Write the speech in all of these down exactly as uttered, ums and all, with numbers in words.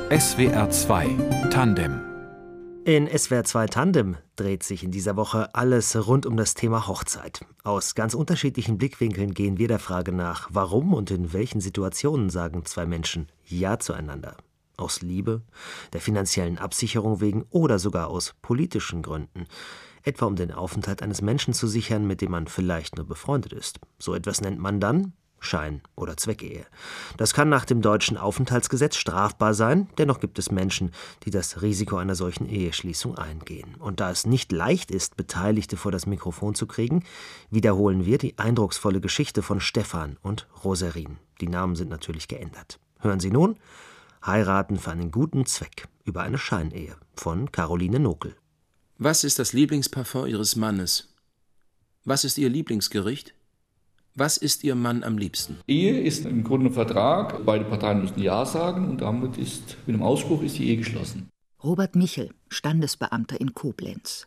S W R zwei Tandem. In S W R zwei Tandem dreht sich in dieser Woche alles rund um das Thema Hochzeit. Aus ganz unterschiedlichen Blickwinkeln gehen wir der Frage nach, warum und in welchen Situationen sagen zwei Menschen Ja zueinander. Aus Liebe, der finanziellen Absicherung wegen oder sogar aus politischen Gründen. Etwa um den Aufenthalt eines Menschen zu sichern, mit dem man vielleicht nur befreundet ist. So etwas nennt man dann Schein- oder Zweckehe. Das kann nach dem deutschen Aufenthaltsgesetz strafbar sein, dennoch gibt es Menschen, die das Risiko einer solchen Eheschließung eingehen. Und da es nicht leicht ist, Beteiligte vor das Mikrofon zu kriegen, wiederholen wir die eindrucksvolle Geschichte von Stefan und Roserin. Die Namen sind natürlich geändert. Hören Sie nun Heiraten für einen guten Zweck über eine Scheinehe von Caroline Nokel. Was ist das Lieblingsparfum Ihres Mannes? Was ist Ihr Lieblingsgericht? Was ist Ihr Mann am liebsten? Ehe ist im Grunde ein Vertrag. Beide Parteien müssen Ja sagen und damit ist, mit dem Ausspruch ist die Ehe geschlossen. Robert Michel, Standesbeamter in Koblenz.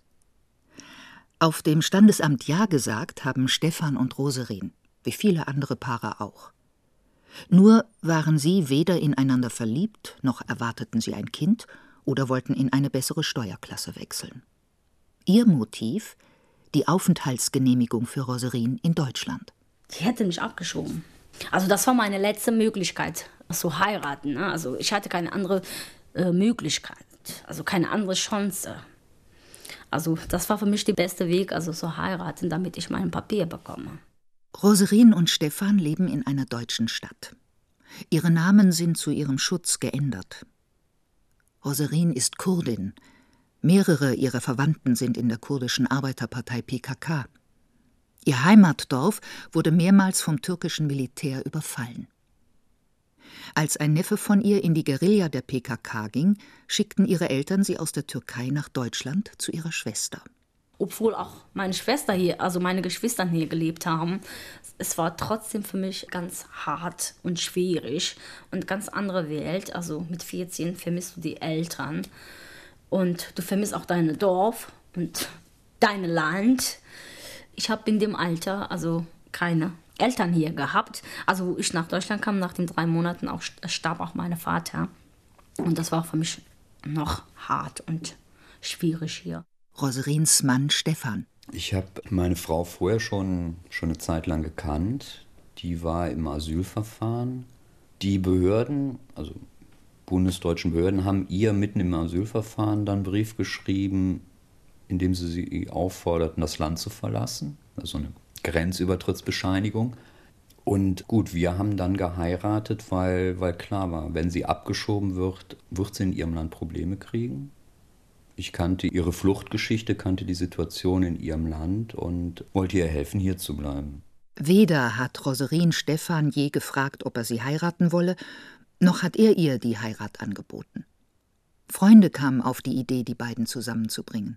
Auf dem Standesamt Ja gesagt haben Stefan und Roserin, wie viele andere Paare auch. Nur waren sie weder ineinander verliebt, noch erwarteten sie ein Kind oder wollten in eine bessere Steuerklasse wechseln. Ihr Motiv? Die Aufenthaltsgenehmigung für Roserin in Deutschland. Die hätte mich abgeschoben. Also das war meine letzte Möglichkeit, zu heiraten. Ne? Also ich hatte keine andere äh, Möglichkeit, also keine andere Chance. Also das war für mich der beste Weg, also zu heiraten, damit ich mein Papier bekomme. Roserin und Stefan leben in einer deutschen Stadt. Ihre Namen sind zu ihrem Schutz geändert. Roserin ist Kurdin. Mehrere ihrer Verwandten sind in der kurdischen Arbeiterpartei P K K. Ihr Heimatdorf wurde mehrmals vom türkischen Militär überfallen. Als ein Neffe von ihr in die Guerilla der P K K ging, schickten ihre Eltern sie aus der Türkei nach Deutschland zu ihrer Schwester. Obwohl auch meine Schwester hier, also meine Geschwister hier gelebt haben, es war trotzdem für mich ganz hart und schwierig und ganz andere Welt. Also mit vierzehn vermisst du die Eltern und du vermisst auch dein Dorf und dein Land. Ich habe in dem Alter also keine Eltern hier gehabt. Also wo ich nach Deutschland kam, nach den drei Monaten auch, starb auch mein Vater. Und das war für mich noch hart und schwierig hier. Roserins Mann Stefan. Ich habe meine Frau vorher schon, schon eine Zeit lang gekannt. Die war im Asylverfahren. Die Behörden, also bundesdeutschen Behörden, haben ihr mitten im Asylverfahren dann einen Brief geschrieben, in dem sie sie aufforderten, das Land zu verlassen. Also eine Grenzübertrittsbescheinigung. Und gut, wir haben dann geheiratet, weil, weil klar war, wenn sie abgeschoben wird, wird sie in ihrem Land Probleme kriegen. Ich kannte ihre Fluchtgeschichte, kannte die Situation in ihrem Land und wollte ihr helfen, hier zu bleiben. Weder hat Roserin Stefan je gefragt, ob er sie heiraten wolle, noch hat er ihr die Heirat angeboten. Freunde kamen auf die Idee, die beiden zusammenzubringen.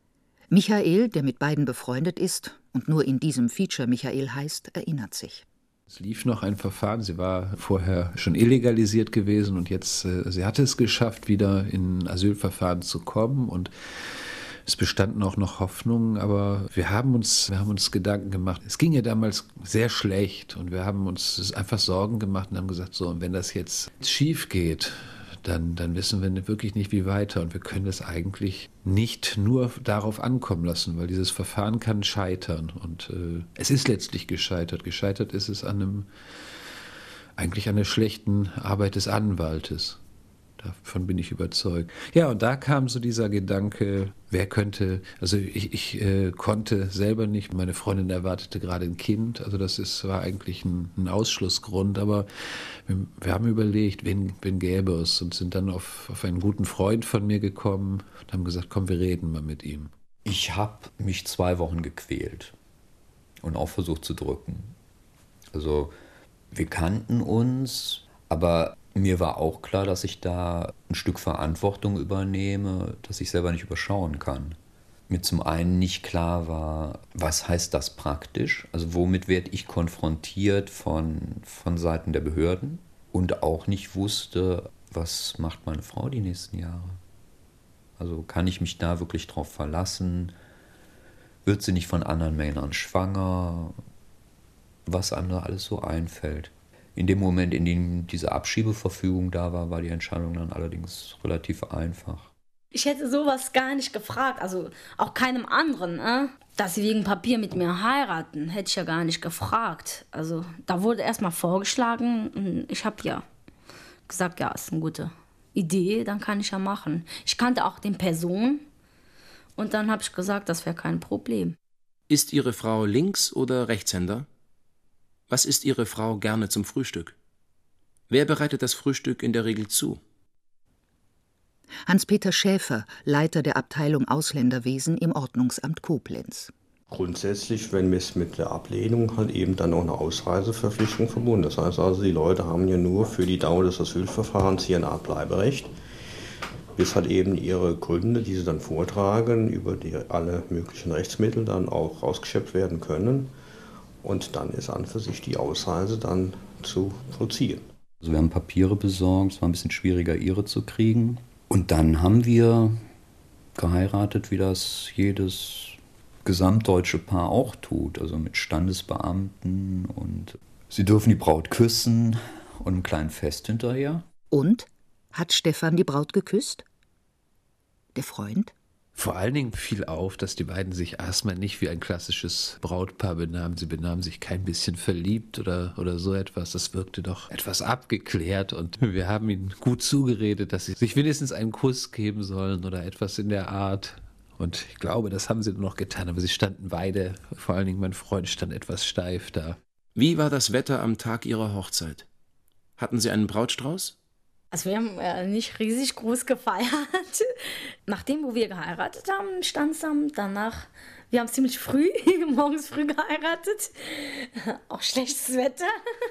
Michael, der mit beiden befreundet ist und nur in diesem Feature Michael heißt, erinnert sich. Es lief noch ein Verfahren, sie war vorher schon illegalisiert gewesen und jetzt, äh, sie hatte es geschafft, wieder in Asylverfahren zu kommen und es bestanden auch noch Hoffnungen, aber wir haben uns, wir haben uns Gedanken gemacht. Es ging ihr damals sehr schlecht und wir haben uns einfach Sorgen gemacht und haben gesagt, so, und wenn das jetzt schief geht, Dann, dann wissen wir wirklich nicht, wie weiter. Und wir können das eigentlich nicht nur darauf ankommen lassen, weil dieses Verfahren kann scheitern. Und äh, es ist letztlich gescheitert. Gescheitert ist es an einem, eigentlich an der schlechten Arbeit des Anwaltes. Davon bin ich überzeugt. Ja, und da kam so dieser Gedanke, wer könnte, also ich, ich äh, konnte selber nicht, meine Freundin erwartete gerade ein Kind, also das ist, war eigentlich ein, ein Ausschlussgrund, aber wir, wir haben überlegt, wen, wen gäbe es und sind dann auf, auf einen guten Freund von mir gekommen und haben gesagt, komm, wir reden mal mit ihm. Ich habe mich zwei Wochen gequält und auch versucht zu drücken. Also wir kannten uns, aber mir war auch klar, dass ich da ein Stück Verantwortung übernehme, das ich selber nicht überschauen kann. Mir zum einen nicht klar war, was heißt das praktisch? Also womit werde ich konfrontiert von, von Seiten der Behörden? Und auch nicht wusste, was macht meine Frau die nächsten Jahre? Also kann ich mich da wirklich drauf verlassen? Wird sie nicht von anderen Männern schwanger? Was einem da alles so einfällt. In dem Moment, in dem diese Abschiebeverfügung da war, war die Entscheidung dann allerdings relativ einfach. Ich hätte sowas gar nicht gefragt, also auch keinem anderen, ne? Dass sie wegen Papier mit mir heiraten, hätte ich ja gar nicht gefragt. Also da wurde erstmal vorgeschlagen und ich habe ja gesagt, ja, ist eine gute Idee, dann kann ich ja machen. Ich kannte auch den Person und dann habe ich gesagt, das wäre kein Problem. Ist Ihre Frau Links- oder Rechtshänder? Was isst Ihre Frau gerne zum Frühstück? Wer bereitet das Frühstück in der Regel zu? Hans-Peter Schäfer, Leiter der Abteilung Ausländerwesen im Ordnungsamt Koblenz. Grundsätzlich, wenn es mit der Ablehnung halt eben dann auch eine Ausreiseverpflichtung verbunden. Das heißt also, die Leute haben ja nur für die Dauer des Asylverfahrens hier ein Abbleiberecht, bis halt eben ihre Gründe, die sie dann vortragen, über die alle möglichen Rechtsmittel dann auch rausgeschöpft werden können. Und dann ist an für sich die Ausreise dann zu vollziehen. Also wir haben Papiere besorgt, es war ein bisschen schwieriger, ihre zu kriegen. Und dann haben wir geheiratet, wie das jedes gesamtdeutsche Paar auch tut, also mit Standesbeamten, und sie dürfen die Braut küssen und ein kleines Fest hinterher. Und? Hat Stefan die Braut geküsst? Der Freund? Vor allen Dingen fiel auf, dass die beiden sich erstmal nicht wie ein klassisches Brautpaar benahmen. Sie benahmen sich kein bisschen verliebt oder, oder so etwas. Das wirkte doch etwas abgeklärt und wir haben ihnen gut zugeredet, dass sie sich wenigstens einen Kuss geben sollen oder etwas in der Art. Und ich glaube, das haben sie noch getan, aber sie standen beide, vor allen Dingen mein Freund, stand etwas steif da. Wie war das Wetter am Tag Ihrer Hochzeit? Hatten Sie einen Brautstrauß? Also wir haben äh, nicht riesig groß gefeiert. Nachdem, wo wir geheiratet haben, Standesamt, danach, wir haben ziemlich früh, morgens früh geheiratet. Auch schlechtes Wetter.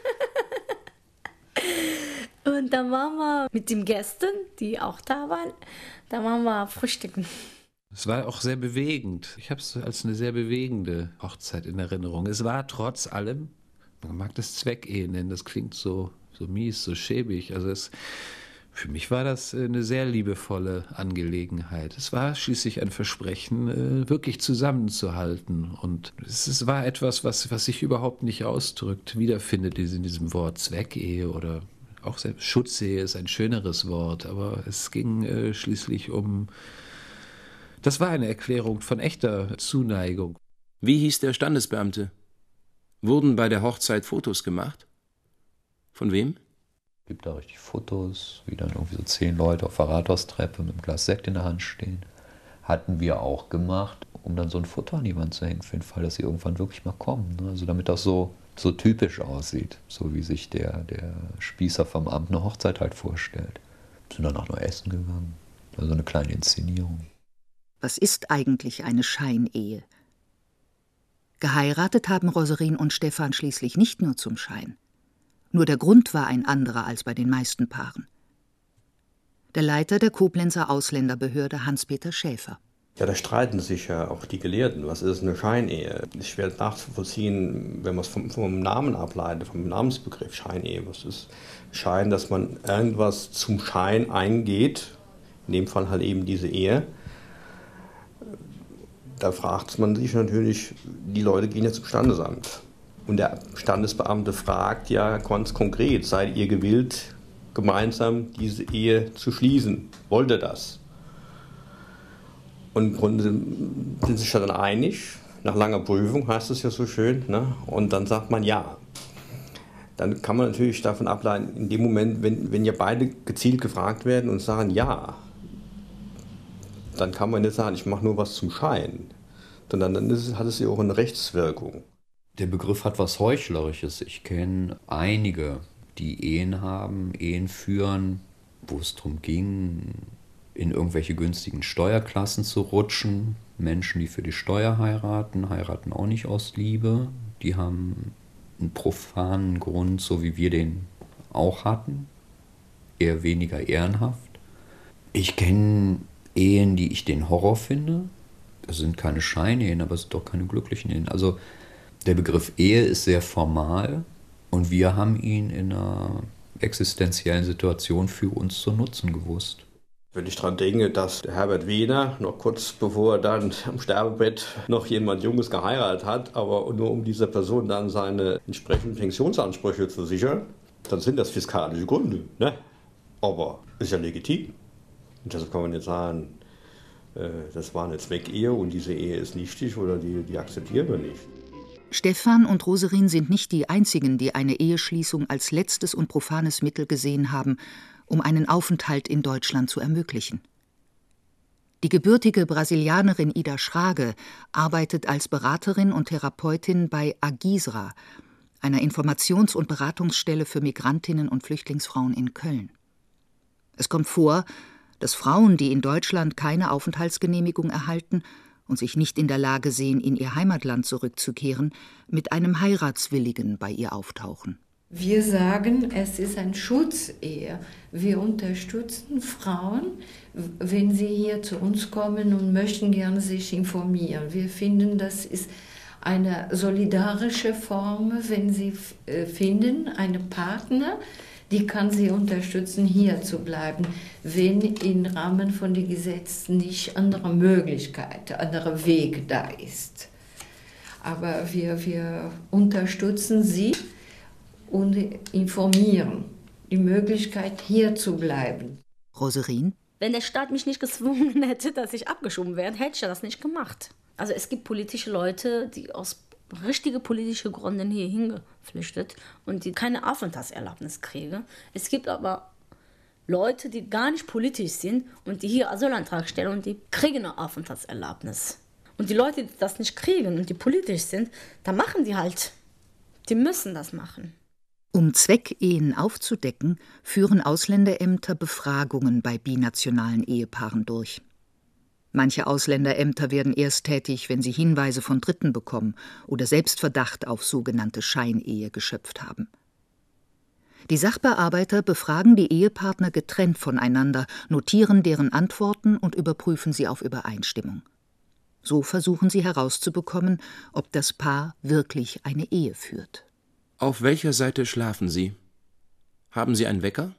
Und dann waren wir mit den Gästen, die auch da waren, da waren wir frühstücken. Es war auch sehr bewegend. Ich habe es als eine sehr bewegende Hochzeit in Erinnerung. Es war trotz allem, man mag das Zweckehe nennen, das klingt so, so mies, so schäbig. Also es, für mich war das eine sehr liebevolle Angelegenheit. Es war schließlich ein Versprechen, wirklich zusammenzuhalten. Und es, es war etwas, was, was sich überhaupt nicht ausdrückt, wiederfindet in diesem Wort Zweckehe oder auch selbst Schutzehe ist ein schöneres Wort. Aber es ging äh, schließlich um... Das war eine Erklärung von echter Zuneigung. Wie hieß der Standesbeamte? Wurden bei der Hochzeit Fotos gemacht? Von wem? Es gibt da richtig Fotos, wie dann irgendwie so zehn Leute auf der Rathaustreppe mit einem Glas Sekt in der Hand stehen. Hatten wir auch gemacht, um dann so ein Foto an die Wand zu hängen, für den Fall, dass sie irgendwann wirklich mal kommen. Also damit das so, so typisch aussieht, so wie sich der, der Spießer vom Amt eine Hochzeit halt vorstellt. Sind danach nur essen gegangen. Also eine kleine Inszenierung. Was ist eigentlich eine Scheinehe? Geheiratet haben Roserin und Stefan schließlich nicht nur zum Schein. Nur der Grund war ein anderer als bei den meisten Paaren. Der Leiter der Koblenzer Ausländerbehörde, Hans-Peter Schäfer. Ja, da streiten sich ja auch die Gelehrten. Was ist eine Scheinehe? Ich schwer nachzuvollziehen, wenn man es vom, vom Namen ableitet, vom Namensbegriff Scheinehe. Was ist Schein, dass man irgendwas zum Schein eingeht, in dem Fall halt eben diese Ehe. Da fragt man sich natürlich, die Leute gehen ja zum Standesamt. Und der Standesbeamte fragt ja ganz konkret, seid ihr gewillt, gemeinsam diese Ehe zu schließen? Wollt ihr das? Und im Grunde sind sie sich dann einig, nach langer Prüfung heißt es ja so schön, ne? Und dann sagt man ja. Dann kann man natürlich davon ableiten, in dem Moment, wenn, wenn ja beide gezielt gefragt werden und sagen ja, dann kann man nicht sagen, ich mache nur was zum Schein, sondern dann ist, hat es ja auch eine Rechtswirkung. Der Begriff hat was Heuchlerisches. Ich kenne einige, die Ehen haben, Ehen führen, wo es darum ging, in irgendwelche günstigen Steuerklassen zu rutschen. Menschen, die für die Steuer heiraten, heiraten auch nicht aus Liebe. Die haben einen profanen Grund, so wie wir den auch hatten. Eher weniger ehrenhaft. Ich kenne Ehen, die ich den Horror finde. Das sind keine Scheinehen, aber es sind doch keine glücklichen Ehen. Also der Begriff Ehe ist sehr formal und wir haben ihn in einer existenziellen Situation für uns zu nutzen gewusst. Wenn ich daran denke, dass der Herbert Wehner noch kurz bevor er dann am Sterbebett noch jemand Junges geheiratet hat, aber nur um dieser Person dann seine entsprechenden Pensionsansprüche zu sichern, dann sind das fiskalische Gründe. Ne? Aber ist ja legitim. Und deshalb kann man nicht sagen, äh, das war eine Zweckehe und diese Ehe ist nichtig oder die, die akzeptieren wir nicht. Stefan und Roserin sind nicht die einzigen, die eine Eheschließung als letztes und profanes Mittel gesehen haben, um einen Aufenthalt in Deutschland zu ermöglichen. Die gebürtige Brasilianerin Ida Schrage arbeitet als Beraterin und Therapeutin bei Agisra, einer Informations- und Beratungsstelle für Migrantinnen und Flüchtlingsfrauen in Köln. Es kommt vor, dass Frauen, die in Deutschland keine Aufenthaltsgenehmigung erhalten und sich nicht in der Lage sehen, in ihr Heimatland zurückzukehren, mit einem Heiratswilligen bei ihr auftauchen. Wir sagen, es ist ein Schutzehe. Wir unterstützen Frauen, wenn sie hier zu uns kommen und möchten gerne sich informieren. Wir finden, das ist eine solidarische Form, wenn sie finden, einen Partner, die kann sie unterstützen, hier zu bleiben, wenn im Rahmen von den Gesetzen nicht andere Möglichkeit, anderer Weg da ist. Aber wir, wir unterstützen sie und informieren, die Möglichkeit, hier zu bleiben. Roserin? Wenn der Staat mich nicht gezwungen hätte, dass ich abgeschoben werde, hätte ich das nicht gemacht. Also es gibt politische Leute, die aus richtigen politischen Gründen hier hingeflüchtet und die keine Aufenthaltserlaubnis kriegen. Es gibt aber Leute, die gar nicht politisch sind und die hier Asylantrag stellen und die kriegen eine Aufenthaltserlaubnis. Und die Leute, die das nicht kriegen und die politisch sind, da machen die halt. Die müssen das machen. Um Zweckehen aufzudecken, führen Ausländerämter Befragungen bei binationalen Ehepaaren durch. Manche Ausländerämter werden erst tätig, wenn sie Hinweise von Dritten bekommen oder Selbstverdacht auf sogenannte Scheinehe geschöpft haben. Die Sachbearbeiter befragen die Ehepartner getrennt voneinander, notieren deren Antworten und überprüfen sie auf Übereinstimmung. So versuchen sie herauszubekommen, ob das Paar wirklich eine Ehe führt. Auf welcher Seite schlafen Sie? Haben Sie einen Wecker?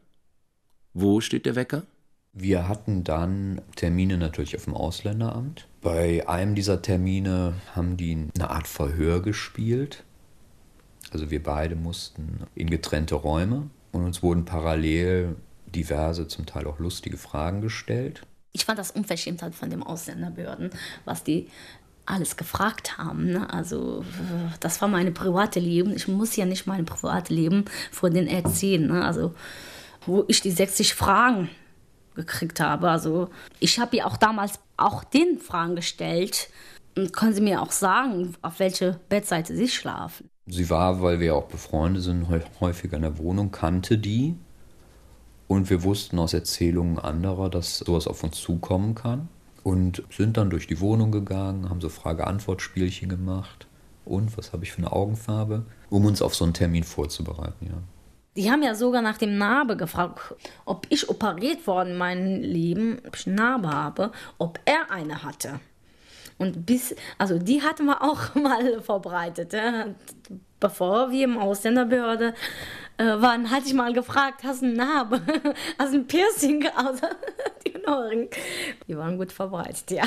Wo steht der Wecker? Wir hatten dann Termine natürlich auf dem Ausländeramt. Bei einem dieser Termine haben die eine Art Verhör gespielt. Also wir beide mussten in getrennte Räume und uns wurden parallel diverse, zum Teil auch lustige Fragen gestellt. Ich fand das Unverschämtheit von den Ausländerbehörden, was die alles gefragt haben. Ne? Also das war mein privates Leben. Ich muss ja nicht mein privates Leben vor denen erzählen. Ne? Also wo ich die sechzig Fragen gekriegt habe. Also ich habe ja auch damals auch den Fragen gestellt. Und können Sie mir auch sagen, auf welche Bettseite Sie schlafen? Sie war, weil wir auch befreundet sind, häufiger in der Wohnung, kannte die. Und wir wussten aus Erzählungen anderer, dass sowas auf uns zukommen kann. Und sind dann durch die Wohnung gegangen, haben so Frage-Antwort-Spielchen gemacht. Und was habe ich für eine Augenfarbe? Um uns auf so einen Termin vorzubereiten, ja. Die haben ja sogar nach dem Narbe gefragt, ob ich operiert worden in meinem Leben, ob ich eine Narbe habe, ob er eine hatte. Und bis, also die hatten wir auch mal vorbereitet. Ja. Bevor wir im Ausländerbehörde äh, waren, hatte ich mal gefragt, hast du eine Narbe? Hast du ein Piercing? Also, die Ohren. Die waren gut vorbereitet, ja.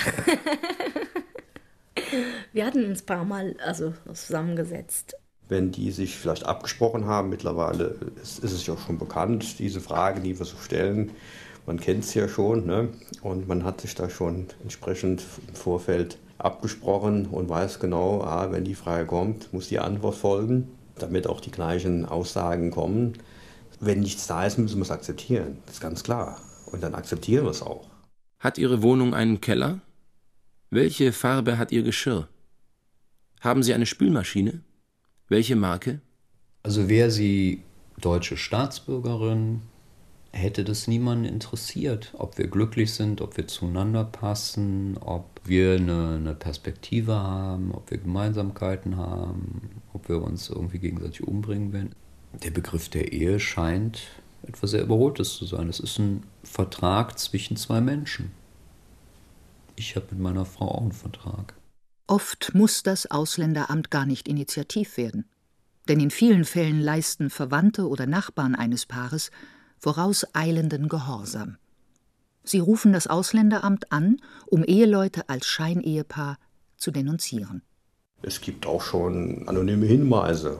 Wir hatten uns ein paar Mal also, zusammengesetzt. Wenn die sich vielleicht abgesprochen haben, mittlerweile ist, ist es ja schon bekannt, diese Fragen, die wir so stellen, man kennt es ja schon, ne? Und man hat sich da schon entsprechend im Vorfeld abgesprochen und weiß genau, ah, wenn die Frage kommt, muss die Antwort folgen, damit auch die gleichen Aussagen kommen. Wenn nichts da ist, müssen wir es akzeptieren, das ist ganz klar. Und dann akzeptieren wir es auch. Hat Ihre Wohnung einen Keller? Welche Farbe hat Ihr Geschirr? Haben Sie eine Spülmaschine? Welche Marke? Also wäre sie deutsche Staatsbürgerin, hätte das niemanden interessiert, ob wir glücklich sind, ob wir zueinander passen, ob wir eine, eine Perspektive haben, ob wir Gemeinsamkeiten haben, ob wir uns irgendwie gegenseitig umbringen werden. Der Begriff der Ehe scheint etwas sehr Überholtes zu sein. Es ist ein Vertrag zwischen zwei Menschen. Ich habe mit meiner Frau auch einen Vertrag. Oft muss das Ausländeramt gar nicht initiativ werden. Denn in vielen Fällen leisten Verwandte oder Nachbarn eines Paares vorauseilenden Gehorsam. Sie rufen das Ausländeramt an, um Eheleute als Scheinehepaar zu denunzieren. Es gibt auch schon anonyme Hinweise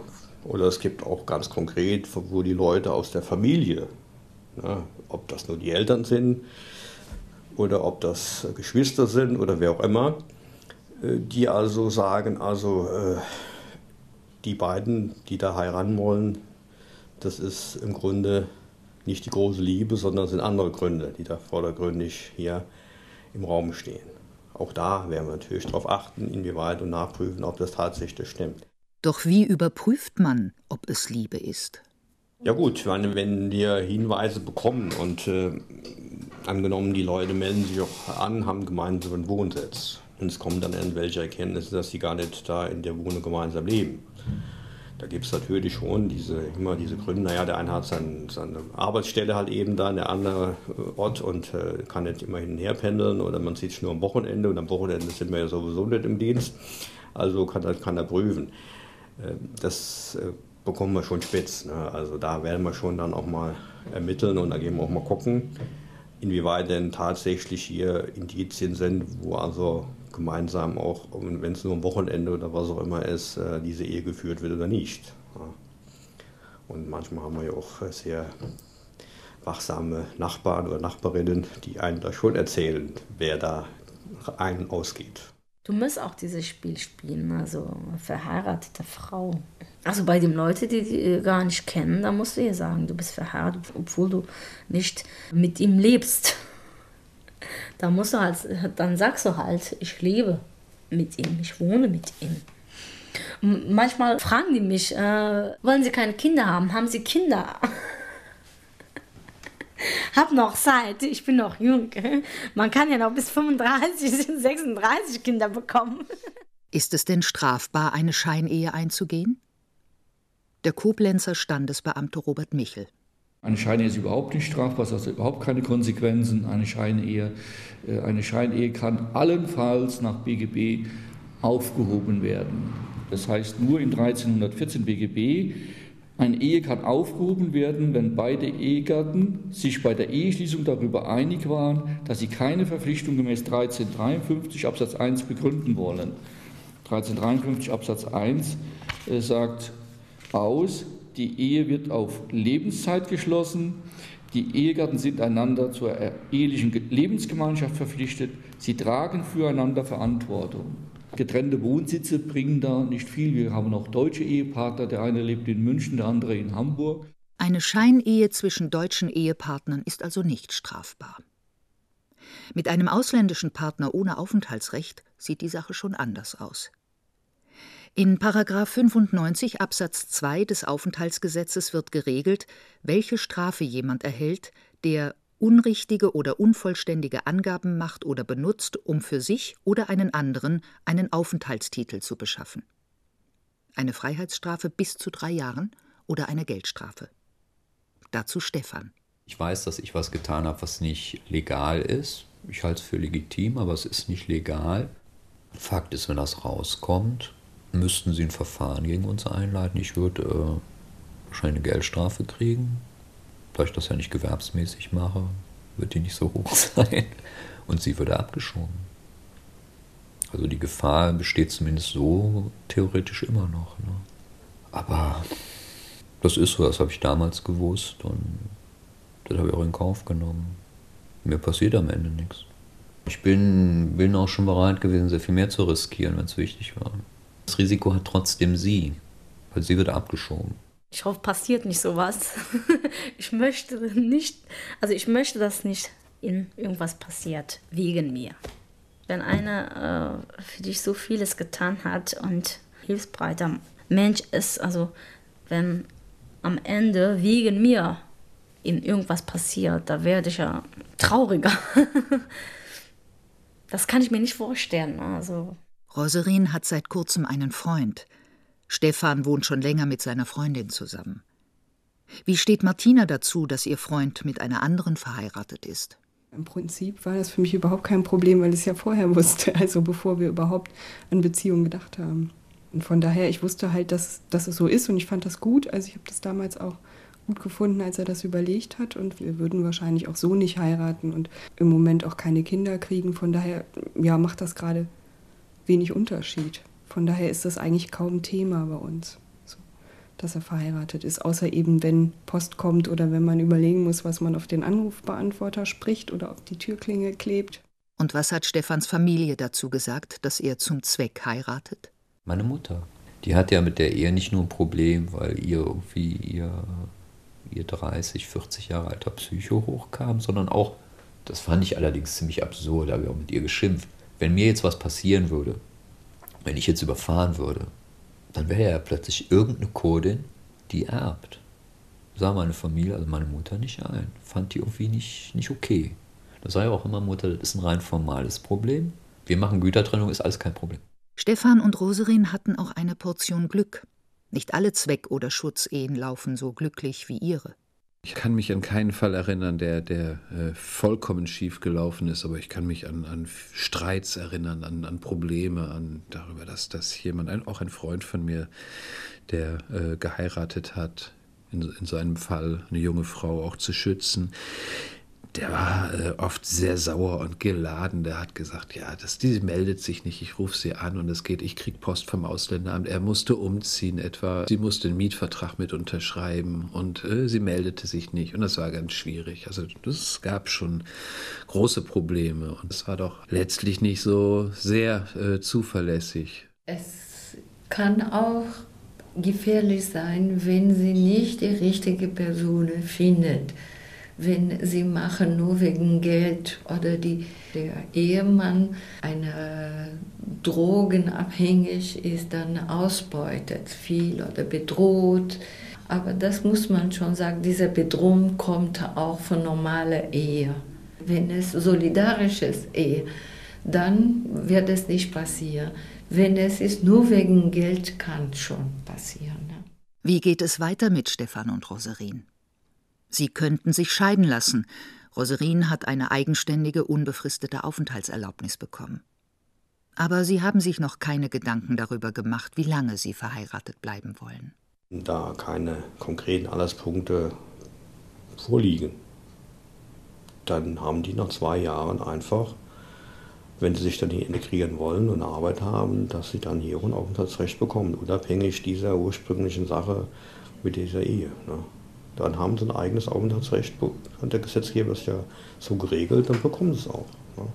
Oder es gibt auch ganz konkret, wo die Leute aus der Familie, ne, ob das nur die Eltern sind oder ob das Geschwister sind oder wer auch immer, die also sagen, also äh, die beiden, die da heiraten wollen, das ist im Grunde nicht die große Liebe, sondern es sind andere Gründe, die da vordergründig hier im Raum stehen. Auch da werden wir natürlich darauf achten, inwieweit und nachprüfen, ob das tatsächlich stimmt. Doch wie überprüft man, ob es Liebe ist? Ja gut, ich meine, wenn wir Hinweise bekommen und äh, angenommen, die Leute melden sich auch an, haben gemeinsamen Wohnsitz. Und es kommen dann irgendwelche Erkenntnisse, dass sie gar nicht da in der Wohnung gemeinsam leben. Da gibt es natürlich schon diese, immer diese Gründe, naja, der eine hat sein, seine Arbeitsstelle halt eben da, der andere Ort und äh, kann nicht immer hin und her pendeln oder man sieht sich nur am Wochenende und am Wochenende sind wir ja sowieso nicht im Dienst, also kann, kann er prüfen. Äh, das äh, bekommen wir schon spitz, ne? Also da werden wir schon dann auch mal ermitteln und da gehen wir auch mal gucken, inwieweit denn tatsächlich hier Indizien sind, wo also gemeinsam auch, wenn es nur am Wochenende oder was auch immer ist, diese Ehe geführt wird oder nicht. Und manchmal haben wir ja auch sehr wachsame Nachbarn oder Nachbarinnen, die einem da schon erzählen, wer da ein- und ausgeht. Du musst auch dieses Spiel spielen, also verheiratete Frau. Also bei den Leuten, die die gar nicht kennen, da musst du ihr sagen, du bist verheiratet, obwohl du nicht mit ihm lebst. Da musst du halt, dann sagst du halt, ich lebe mit ihm, ich wohne mit ihm. Und manchmal fragen die mich, äh, wollen sie keine Kinder haben? Haben sie Kinder? Hab noch Zeit, ich bin noch jung. Man kann ja noch bis fünfunddreißig, sechsunddreißig Kinder bekommen. Ist es denn strafbar, eine Scheinehe einzugehen? Der Koblenzer Standesbeamte Robert Michel. Eine Scheinehe ist überhaupt nicht strafbar, es hat überhaupt keine Konsequenzen. Eine Scheinehe, eine Scheinehe kann allenfalls nach B G B aufgehoben werden. Das heißt nur in dreizehnhundertvierzehn B G B, eine Ehe kann aufgehoben werden, wenn beide Ehegatten sich bei der Eheschließung darüber einig waren, dass sie keine Verpflichtung gemäß dreizehnhundertdreiundfünfzig Absatz eins begründen wollen. dreizehnhundertdreiundfünfzig Absatz eins äh, sagt aus, die Ehe wird auf Lebenszeit geschlossen, die Ehegatten sind einander zur ehelichen Lebensgemeinschaft verpflichtet, sie tragen füreinander Verantwortung. Getrennte Wohnsitze bringen da nicht viel. Wir haben auch deutsche Ehepartner, der eine lebt in München, der andere in Hamburg. Eine Scheinehe zwischen deutschen Ehepartnern ist also nicht strafbar. Mit einem ausländischen Partner ohne Aufenthaltsrecht sieht die Sache schon anders aus. In Paragraph fünfundneunzig Absatz zwei des Aufenthaltsgesetzes wird geregelt, welche Strafe jemand erhält, der unrichtige oder unvollständige Angaben macht oder benutzt, um für sich oder einen anderen einen Aufenthaltstitel zu beschaffen. Eine Freiheitsstrafe bis zu drei Jahren oder eine Geldstrafe. Dazu Stefan. Ich weiß, dass ich was getan habe, was nicht legal ist. Ich halte es für legitim, aber es ist nicht legal. Fakt ist, wenn das rauskommt, müssten sie ein Verfahren gegen uns einleiten. Ich würde äh, wahrscheinlich eine Geldstrafe kriegen. Da ich das ja nicht gewerbsmäßig mache, wird die nicht so hoch sein. Und sie würde abgeschoben. Also die Gefahr besteht zumindest so theoretisch immer noch. Ne? Aber das ist so, das habe ich damals gewusst und das habe ich auch in Kauf genommen. Mir passiert am Ende nichts. Ich bin, bin auch schon bereit gewesen, sehr viel mehr zu riskieren, wenn es wichtig war. Das Risiko hat trotzdem sie, weil sie wird abgeschoben. Ich hoffe, passiert nicht sowas. Ich möchte nicht, also ich möchte, dass nicht in irgendwas passiert, wegen mir. Wenn einer äh, für dich so vieles getan hat und hilfsbereiter Mensch ist, also wenn am Ende wegen mir ihm irgendwas passiert, da werde ich ja trauriger. Das kann ich mir nicht vorstellen. Also. Roserin hat seit kurzem einen Freund. Stefan wohnt schon länger mit seiner Freundin zusammen. Wie steht Martina dazu, dass ihr Freund mit einer anderen verheiratet ist? Im Prinzip war das für mich überhaupt kein Problem, weil ich es ja vorher wusste, also bevor wir überhaupt an Beziehungen gedacht haben. Und von daher, ich wusste halt, dass, dass es so ist und ich fand das gut. Also ich habe das damals auch gut gefunden, als er das überlegt hat und wir würden wahrscheinlich auch so nicht heiraten und im Moment auch keine Kinder kriegen. Von daher, ja, macht das gerade wenig Unterschied. Von daher ist das eigentlich kaum Thema bei uns, so, dass er verheiratet ist, außer eben, wenn Post kommt oder wenn man überlegen muss, was man auf den Anrufbeantworter spricht oder auf die Türklingel klebt. Und was hat Stefans Familie dazu gesagt, dass er zum Zweck heiratet? Meine Mutter. Die hat ja mit der Ehe nicht nur ein Problem, weil ihr irgendwie ihr, ihr dreißig, vierzig Jahre alter Psycho hochkam, sondern auch, das fand ich allerdings ziemlich absurd, da habe ich auch mit ihr geschimpft. Wenn mir jetzt was passieren würde, wenn ich jetzt überfahren würde, dann wäre ja plötzlich irgendeine Kurdin, die erbt. Sah meine Familie, also meine Mutter, nicht ein. Fand die irgendwie nicht, nicht okay. Da sage ich auch immer, Mutter, das ist ein rein formales Problem. Wir machen Gütertrennung, ist alles kein Problem. Stefan und Roserin hatten auch eine Portion Glück. Nicht alle Zweck- oder Schutzehen laufen so glücklich wie ihre. Ich kann mich an keinen Fall erinnern, der, der äh, vollkommen schief gelaufen ist, aber ich kann mich an, an Streits erinnern, an, an Probleme, an darüber, dass, dass jemand, ein, auch ein Freund von mir, der äh, geheiratet hat, in, in so einem Fall eine junge Frau auch zu schützen, der war äh, oft sehr sauer und geladen. Der hat gesagt, ja, das, die meldet sich nicht, ich rufe sie an und es geht, ich krieg Post vom Ausländeramt. Er musste umziehen etwa, sie musste einen Mietvertrag mit unterschreiben und äh, sie meldete sich nicht und das war ganz schwierig. Also es gab schon große Probleme und es war doch letztlich nicht so sehr äh, zuverlässig. Es kann auch gefährlich sein, wenn sie nicht die richtige Person findet. Wenn sie machen nur wegen Geld oder die, der Ehemann eine drogenabhängig ist, dann ausbeutet viel oder bedroht. Aber das muss man schon sagen, diese Bedrohung kommt auch von normaler Ehe. Wenn es solidarisch ist, Ehe, dann wird es nicht passieren. Wenn es ist nur wegen Geld, kann es schon passieren. Ne? Wie geht es weiter mit Stefan und Roserin? Sie könnten sich scheiden lassen. Roserin hat eine eigenständige, unbefristete Aufenthaltserlaubnis bekommen. Aber sie haben sich noch keine Gedanken darüber gemacht, wie lange sie verheiratet bleiben wollen. Da keine konkreten Anlasspunkte vorliegen, dann haben die nach zwei Jahren einfach, wenn sie sich dann hier integrieren wollen und Arbeit haben, dass sie dann hier ein Aufenthaltsrecht bekommen, unabhängig dieser ursprünglichen Sache mit dieser Ehe. Ne? Dann haben sie ein eigenes Aufenthaltsrecht, und der Gesetzgeber ist ja so geregelt, dann bekommen sie es auch. Ne?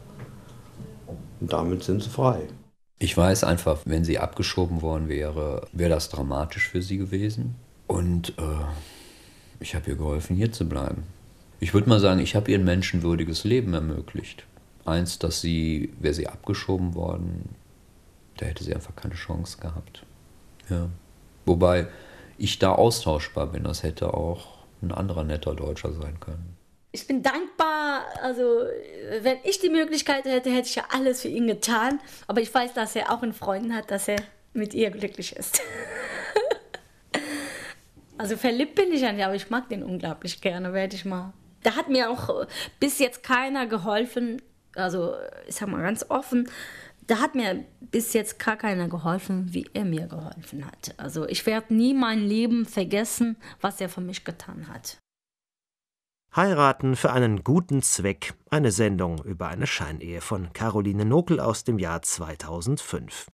Und damit sind sie frei. Ich weiß einfach, wenn sie abgeschoben worden wäre, wäre das dramatisch für sie gewesen. Und äh, ich habe ihr geholfen, hier zu bleiben. Ich würde mal sagen, ich habe ihr ein menschenwürdiges Leben ermöglicht. Eins, dass sie, wäre sie abgeschoben worden, da hätte sie einfach keine Chance gehabt. Ja. Wobei ich da austauschbar bin, das hätte auch ein anderer netter Deutscher sein können. Ich bin dankbar, also wenn ich die Möglichkeit hätte, hätte ich ja alles für ihn getan. Aber ich weiß, dass er auch einen Freund hat, dass er mit ihr glücklich ist. Also verliebt bin ich ja nicht, aber ich mag den unglaublich gerne, werde ich mal. Da hat mir auch bis jetzt keiner geholfen, also ich sag mal ganz offen, da hat mir bis jetzt gar keiner geholfen, wie er mir geholfen hat. Also ich werde nie mein Leben vergessen, was er für mich getan hat. Heiraten für einen guten Zweck. Eine Sendung über eine Scheinehe von Caroline Nokel aus dem Jahr zweitausendfünf.